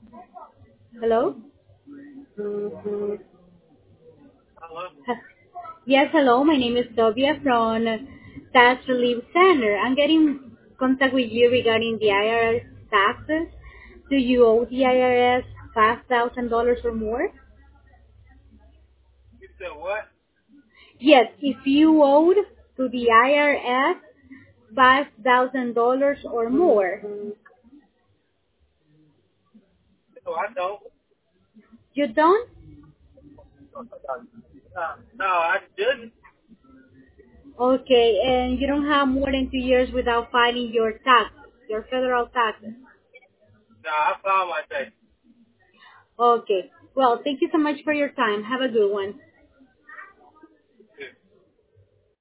Hello? Hello? Yes, hello. My name is Sylvia from Tax Relief Center. I'm getting contact with you regarding the IRS taxes. Do you owe the IRS $5,000 or more? You said what? Yes, if you owed to the IRS $5,000 or more. No, I don't. You don't? No, I didn't. Okay, and you don't have more than 2 years without filing your taxes, your federal taxes. No, I found my day. Okay. Well, thank you so much for your time. Have a good one.